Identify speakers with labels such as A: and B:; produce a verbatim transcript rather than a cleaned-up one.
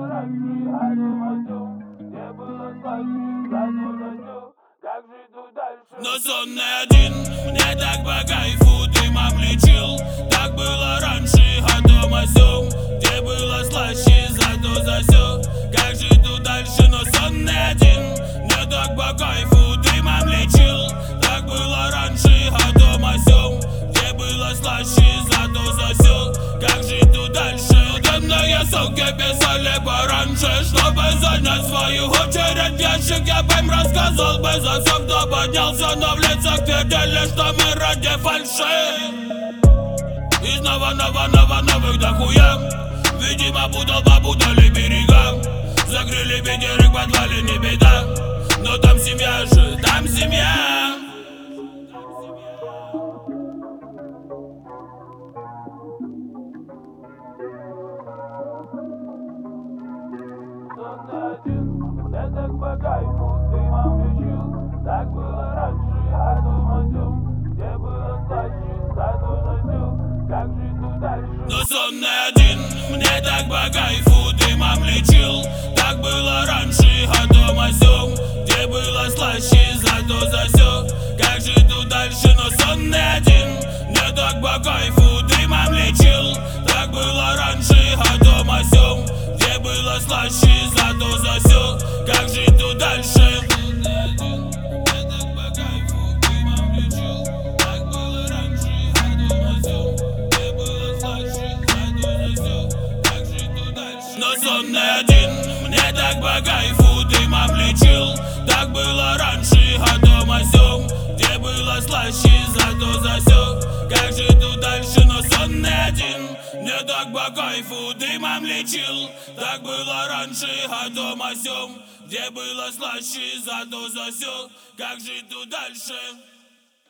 A: раньше, а дома сём, где было слаще, зато за всё, как жить тут дальше.
B: Но сонный один, мне так по кайфу дымом лечил. Так было раньше, а дома сём, где было слаще, зато за всё, как жить тут дальше. Но сонный один, мне так по кайфу дымом лечил. Так было раньше, а дома сём, где было слаще, зато за всё, как жить тут дальше. Темные суки писали пораньше, чтобы занять свою очередь в ящик. Я бы им рассказал бы за всё, кто поднялся, но в лицах твердили, что мы ради фальши. И снова, нова, нова, новых дохуя. Видимо, путал, попутали берега. Закрыли ветер и в подвале не беда. Но там семья же, там семья.
A: Сонный один, мне так по кайфу дымом лечил. Так было раньше, а дома сём, где было слаще, зато за всё, как жить тут дальше.
B: Но сонный один, мне так по кайфу дымом лечил. Так было раньше, а дома сём, где было слаще, зато за всё, как жить тут дальше. Но сонный один, мне так по кайфу дымом лечил. Так было раньше, а дома сём, где было слаще, зато за всё, как жить тут дальше. Но сонный один, мне так по кайфу дымом лечил. Так было раньше, а дома сём, где было слаще, зато за всё, как жить тут дальше. Но сонный один, мне так по кайфу дымом лечил. Так было раньше, а дома сём, где было слаще, зато за всё, как жить тут дальше.